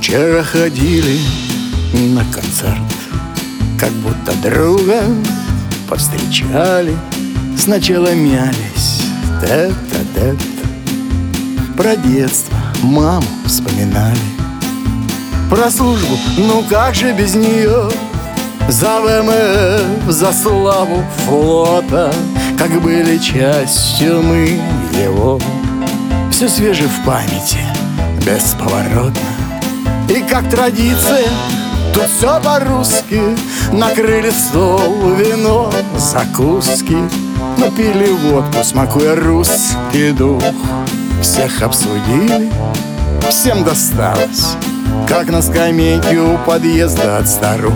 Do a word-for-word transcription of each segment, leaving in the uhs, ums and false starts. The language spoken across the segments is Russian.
Вчера ходили на концерт, как будто друга повстречали. Сначала мялись тет-а-тет, про детство маму вспоминали. Про службу, ну как же без нее, за ВМФ, за славу флота, как были частью мы его. Все свеже в памяти, бесповоротно. И как традиция, тут все по-русски. Накрыли стол, вино, закуски, напили водку, смакуя русский дух. Всех обсудили, всем досталось, как на скамейке у подъезда от старух.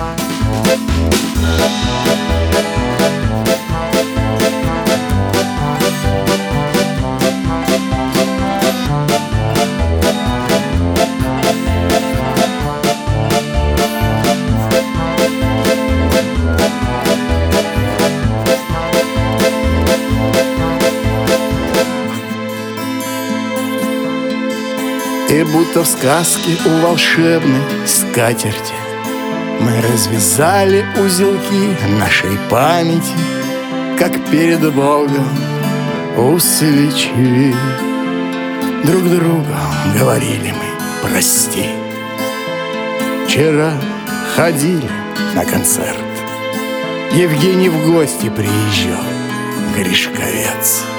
И будто в сказке у волшебной скатерти мы развязали узелки нашей памяти, как перед Богом у свечи. Друг другу говорили мы прости. Вчера ходили на концерт, Евгений в гости приезжал, Гришковец.